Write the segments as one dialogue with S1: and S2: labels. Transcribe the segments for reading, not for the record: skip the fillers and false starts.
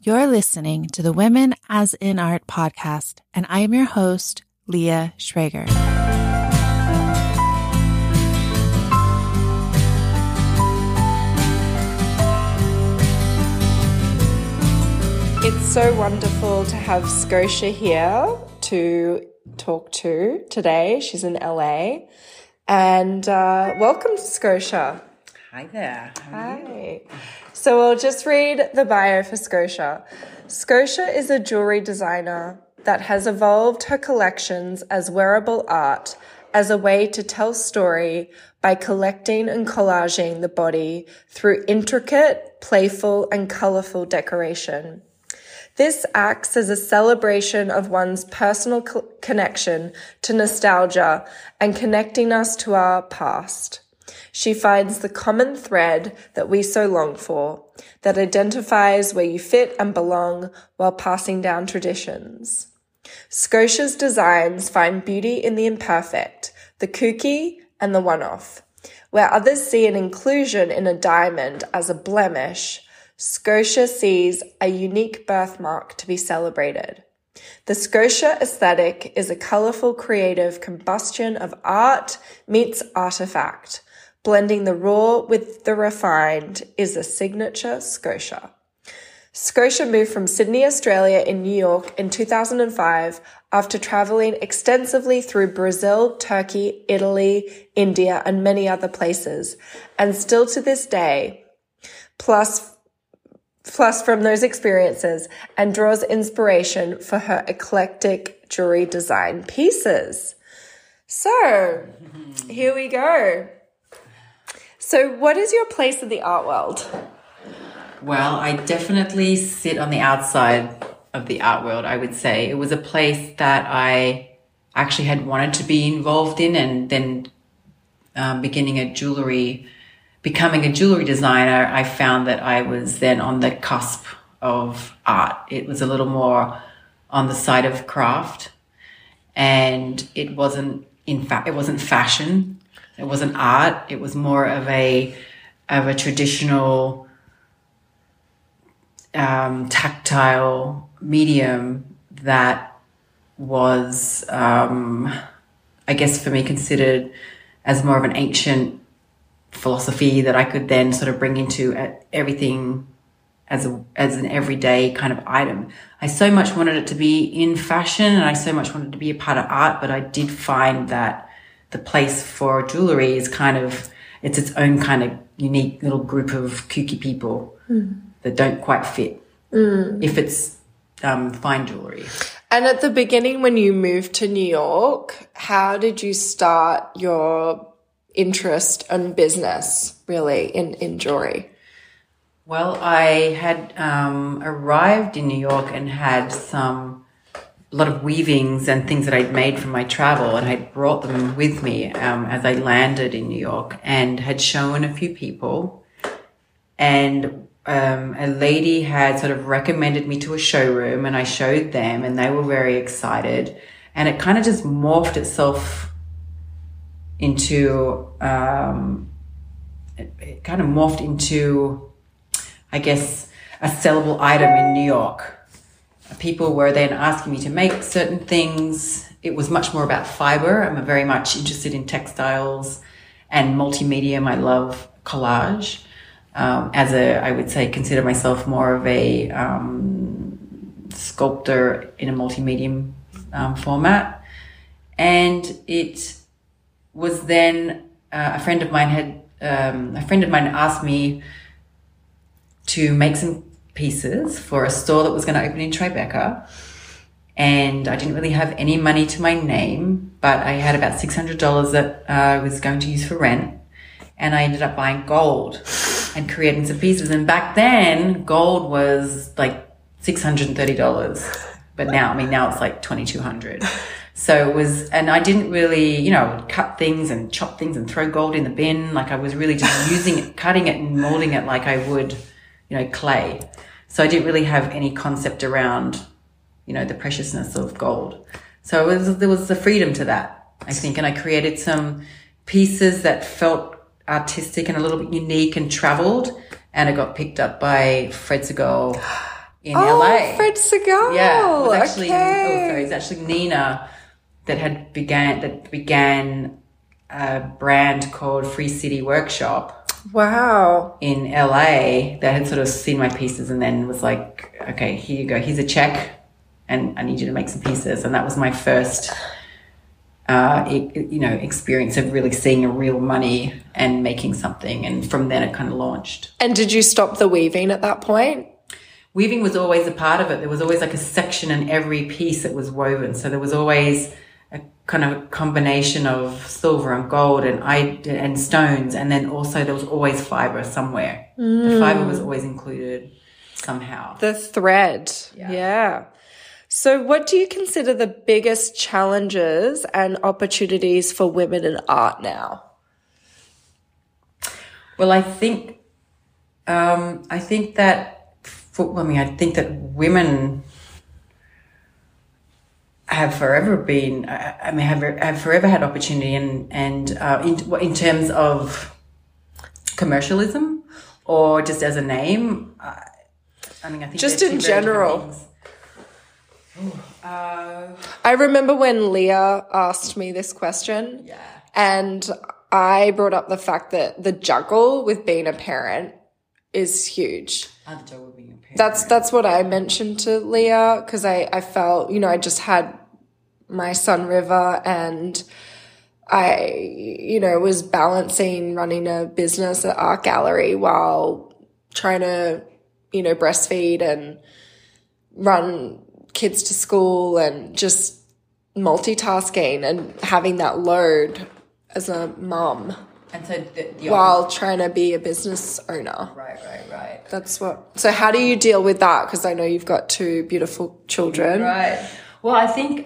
S1: You're listening to the Women as in Art podcast, and I am your host, Leah Schrager.
S2: It's so wonderful to have Scotia here to talk to today. She's in LA. And welcome, Scotia.
S3: Hi there. How are you?
S2: So I'll just read the bio for Scotia. Scotia is a jewelry designer that has evolved her collections as wearable art as a way to tell story by collecting and collaging the body through intricate, playful, and colorful decoration. This acts as a celebration of one's personal connection to nostalgia and connecting us to our past. She finds the common thread that we so long for, that identifies where you fit and belong while passing down traditions. Scotia's designs find beauty in the imperfect, the kooky, and the one-off. Where others see an inclusion in a diamond as a blemish, Scotia sees a unique birthmark to be celebrated. The Scotia aesthetic is a colorful, creative combustion of art meets artifact. Blending the raw with the refined is a signature Scotia. Scotia moved from Sydney, Australia in New York in 2005 after traveling extensively through Brazil, Turkey, Italy, India, and many other places, and still to this day, plus from those experiences, and draws inspiration for her eclectic jewelry design pieces. So, here we go. So what is your place in the art world?
S3: Well, I definitely sit on the outside of the art world, I would say. It was a place that I actually had wanted to be involved in, and then becoming a jewelry designer, I found that I was then on the cusp of art. It was a little more on the side of craft, and it wasn't fashion. It wasn't art. It was more of a traditional tactile medium that was, I guess for me, considered as more of an ancient philosophy that I could then sort of bring into everything as an everyday kind of item. I so much wanted it to be in fashion, and I so much wanted it to be a part of art, but I did find that the place for jewelry is it's its own kind of unique little group of kooky people that don't quite fit if it's fine jewelry.
S2: And at the beginning, when you moved to New York, how did you start your interest and business really in jewelry?
S3: Well, I had arrived in New York and had a lot of weavings and things that I'd made from my travel, and I'd brought them with me as I landed in New York, and had shown a few people. And a lady had sort of recommended me to a showroom, and I showed them, and they were very excited. And it kind of just morphed itself into, I guess, a sellable item in New York. People were then asking me to make certain things. It was much more about fiber. I'm very much interested in textiles and multimedia. I love collage. I would say, consider myself more of a sculptor in a multimedia format. And it was then a friend of mine asked me to make some pieces for a store that was going to open in Tribeca, and I didn't really have any money to my name, but I had about $600 that I was going to use for rent, and I ended up buying gold and creating some pieces. And back then, gold was like $630, but now it's like $2,200. So it was, and I didn't really, cut things and chop things and throw gold in the bin. Like I was really just using it, cutting it and molding it like I would, clay. So I didn't really have any concept around, the preciousness of gold. So there was the freedom to that, I think. And I created some pieces that felt artistic and a little bit unique and traveled. And it got picked up by Fred Segal in LA.
S2: Fred Segal.
S3: Yeah, it was actually
S2: okay.
S3: it's actually Nina that began a brand called Free City Workshop.
S2: Wow.
S3: In LA that had sort of seen my pieces and then was like, okay, here you go, here's a check and I need you to make some pieces. And that was my first experience of really seeing a real money and making something, and from then it kind of launched.
S2: And did you stop the weaving at that point?
S3: Weaving was always a part of it. There was always like a section in every piece that was woven, so there was always a kind of combination of silver and gold and stones, and then also there was always fiber somewhere. The fiber was always included somehow.
S2: The thread. Yeah. So what do you consider the biggest challenges and opportunities for women in art now?
S3: Well, I think that women have forever been, have forever had opportunity and in terms of commercialism or just as a name. I think
S2: just in general. I remember when Leah asked me this question, and I brought up the fact that the juggle with being a parent is huge.
S3: The juggle with being a parent.
S2: That's what I mentioned to Leah, because I felt, I just had my son River, and I, was balancing running a business at Art Gallery while trying to, breastfeed and run kids to school and just multitasking and having that load as a mum.
S3: And so
S2: while trying to be a business owner.
S3: Right.
S2: So how do you deal with that? Because I know you've got two beautiful children.
S3: Right. Well, I think,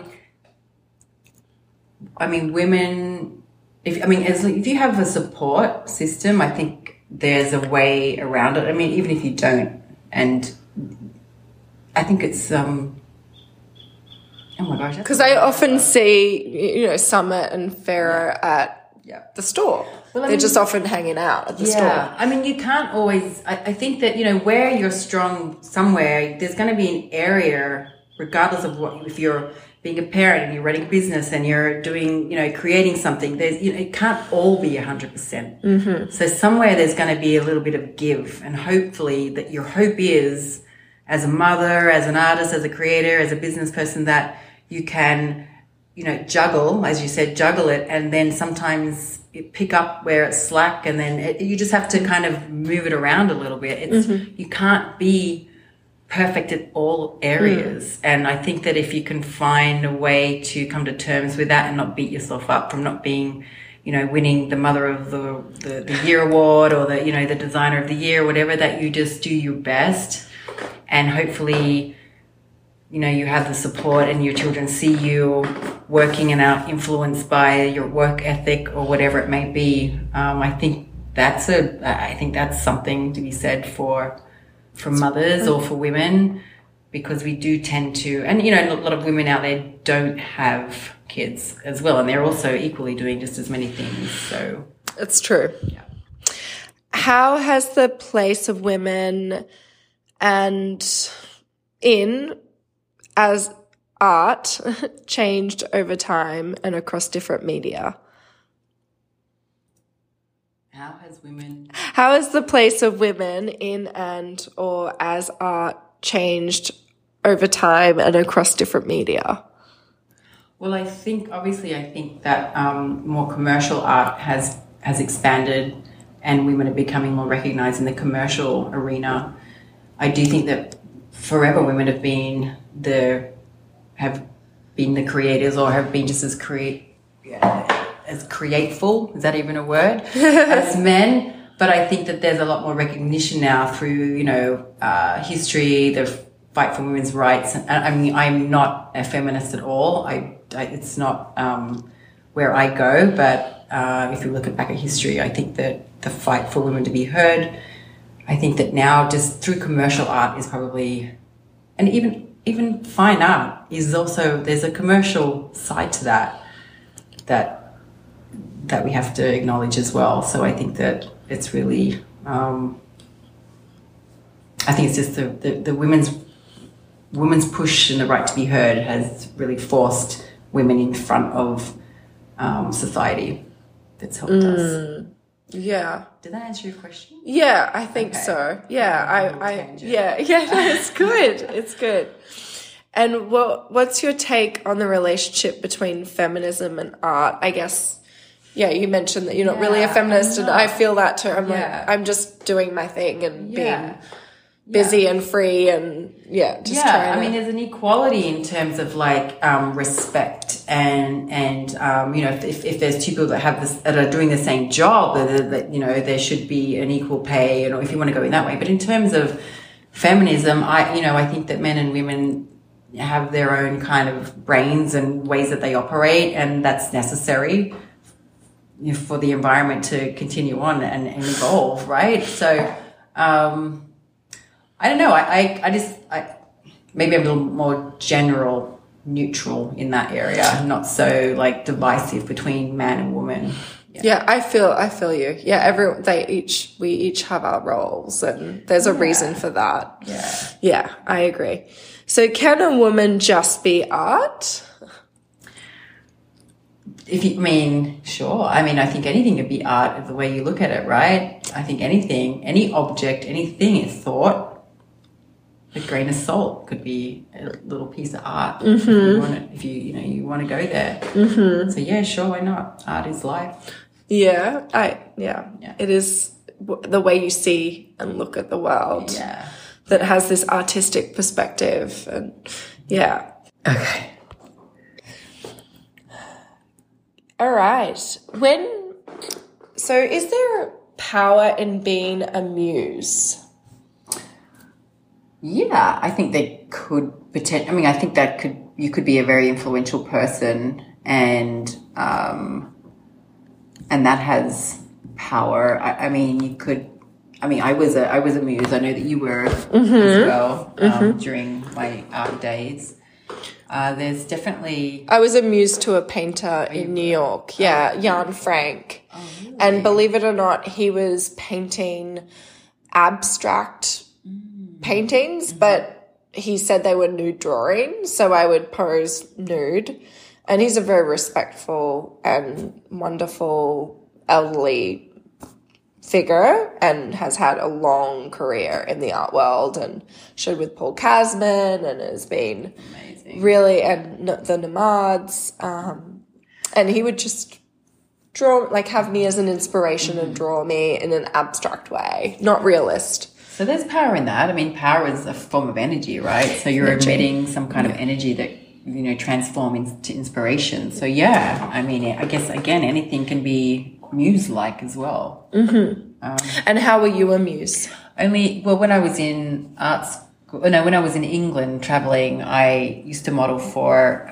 S3: women, if you have a support system, I think there's a way around it. Even if you don't, and I think it's, oh my gosh.
S2: Because I often see, Summit and Farah at the store. Well, they're just often hanging out at the store.
S3: Yeah. You can't always, I think that, where you're strong somewhere, there's going to be an area, regardless of what, if you're being a parent and you're running business and you're doing, creating something, there's, it can't all be 100%.
S2: Mm-hmm.
S3: So somewhere there's going to be a little bit of give, and hopefully that your hope is, as a mother, as an artist, as a creator, as a business person, that you can, juggle, as you said, juggle it, and then sometimes pick up where it's slack, and then you just have to kind of move it around a little bit. You can't be perfect at all areas. And I think that if you can find a way to come to terms with that and not beat yourself up from not being, winning the Mother of the Year award or the Designer of the Year or whatever, that you just do your best. And hopefully, you have the support and your children see you working and are influenced by your work ethic or whatever it may be. I think that's something to be said for mothers or for women, because we do tend to, and a lot of women out there don't have kids as well, and they're also equally doing just as many things. So
S2: it's true.
S3: Yeah.
S2: How has the place of women and in as art changed over time and across different media? How has the place of women in and or as art changed over time and across different media?
S3: Well, I think that more commercial art has expanded, and women are becoming more recognized in the commercial arena. I do think that forever women have been the creators, or have been just as createful, is that even a word, as men. But I think that there's a lot more recognition now through, history, the fight for women's rights. And I'm not a feminist at all. It's not where I go. But if you look back at history, I think that the fight for women to be heard, I think that now just through commercial art is probably, and even fine art is also, there's a commercial side to that we have to acknowledge as well. So I think that it's really, I think it's just the women's push and the right to be heard has really forced women in front of society. That's helped us.
S2: Yeah.
S3: Did that answer your question?
S2: Yeah, I think so. Yeah, it's good. It's good. And what's your take on the relationship between feminism and art? I guess, you mentioned that you're not really a feminist, and I feel that too. I'm like, I'm just doing my thing and being busy and free and trying to...
S3: I mean, there's an equality in terms of like respect and if there's two people that have this, that are doing the same job, that there should be an equal pay, if you want to go in that way. But in terms of feminism, I think that men and women have their own kind of brains and ways that they operate, and that's necessary for the environment to continue on and evolve, right? So I don't know. I maybe I'm a little more general, neutral in that area, not so like divisive between man and woman.
S2: Yeah, I feel you. Yeah, we each have our roles, and there's a reason for that. Yeah, I agree. So, can a woman just be art?
S3: Sure. I think anything could be art the way you look at it, right? I think anything, any object, anything is thought. A grain of salt could be a little piece of art if you want to go there. So sure, why not? Art is life.
S2: Yeah. It is the way you see and look at the world.
S3: Yeah.
S2: That has this artistic perspective, and okay. All right. So is there power in being a muse?
S3: Yeah, I think they could potentially. I think that you could be a very influential person, and that has power. You could. I was a muse. I know that you were as well during my art days. There's definitely...
S2: I was a muse to a painter in New York. Jan Frank.
S3: Oh, really?
S2: And believe it or not, he was painting abstract paintings, but he said they were nude drawings, so I would pose nude. And he's a very respectful and wonderful elderly figure and has had a long career in the art world, and showed with Paul Kasman and has been
S3: amazing.
S2: Really, and the Nomads. And he would just draw, have me as an inspiration and draw me in an abstract way, not realist.
S3: So there's power in that. Power is a form of energy, right? So you're emitting some kind of energy that, transform into inspiration. So I guess, again, anything can be muse-like as well.
S2: And how were you a muse?
S3: When I was in when I was in England traveling, I used to model for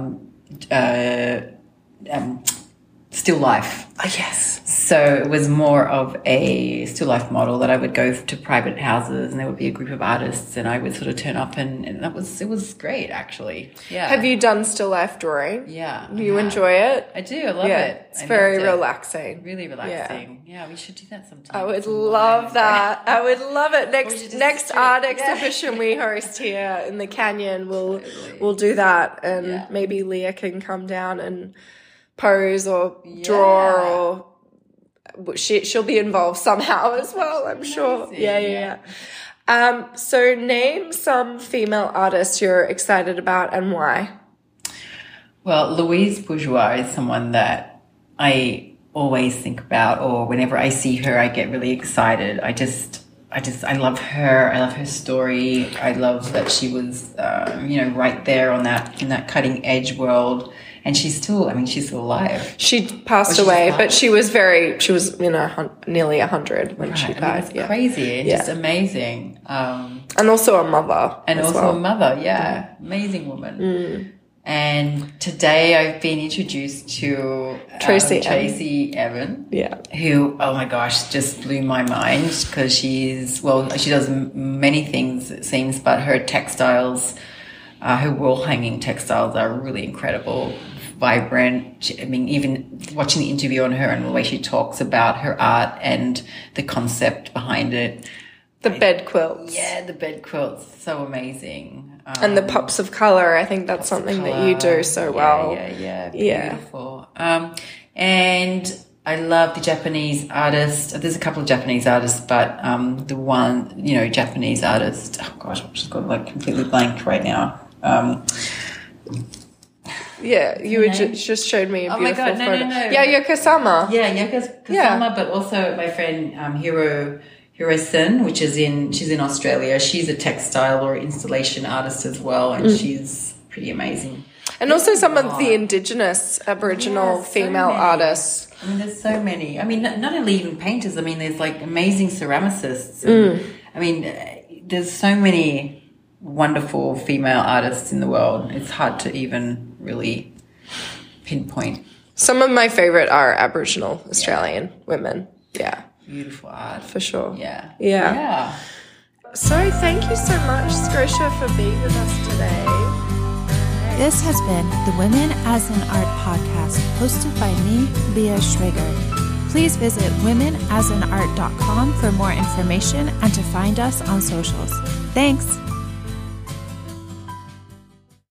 S3: still life.
S2: Oh, yes.
S3: So it was more of a still life model that I would go to private houses, and there would be a group of artists, and I would sort of turn up, and it was great, actually. Yeah.
S2: Have you done still life drawing?
S3: Yeah.
S2: Do you enjoy it?
S3: I do. I love it.
S2: It's very relaxing.
S3: Really relaxing. Yeah, we should do that sometime.
S2: I would love that. I would love it. Next art exhibition we host here in the Canyon, we'll do that, and maybe Leah can come down and pose or draw, or she'll be involved somehow as well, I'm sure. Yeah. So name some female artists you're excited about and why.
S3: Well, Louise Bourgeois is someone that I always think about, or whenever I see her, I get really excited. I love her. I love her story. I love that she was, right there in that cutting edge world. And she's still alive.
S2: She passed away, but she was nearly 100 when she died.
S3: It's crazy and just amazing.
S2: And also a mother.
S3: A mother, amazing woman. And today I've been introduced to Tracy Evan, who, oh my gosh, just blew my mind, because she does many things, it seems, but her textiles, her wall hanging textiles are really incredible, vibrant. Even watching the interview on her and the way she talks about her art and the concept behind it,
S2: The bed quilts.
S3: Yeah, the bed quilts, so amazing.
S2: And the pops of color. I think that's something that you do so well.
S3: Yeah, beautiful. And I love the Japanese artist. There's a couple of Japanese artists, but the one, Japanese artist, oh gosh, I've just got like completely blank right now.
S2: Yeah, you just showed me a beautiful
S3: photo. No.
S2: Yayoi Kusama.
S3: Yeah, Yayoi Kusama, but also my friend Hiro-san, she's in Australia. She's a textile or installation artist as well, and she's pretty amazing.
S2: And also some of the Indigenous Aboriginal female artists.
S3: I mean, there's so many. I mean, not only even painters. I mean, there's like amazing ceramicists. And, I mean, there's so many wonderful female artists in the world. It's hard to even really pinpoint.
S2: Some of my favorite are Aboriginal Australian women. Yeah.
S3: Beautiful art.
S2: For sure.
S3: Yeah.
S2: So thank you so much, Scotia, for being with us today.
S1: This has been the Women as an Art podcast, hosted by me, Leah Schrager. Please visit womenasanart.com for more information and to find us on socials. Thanks.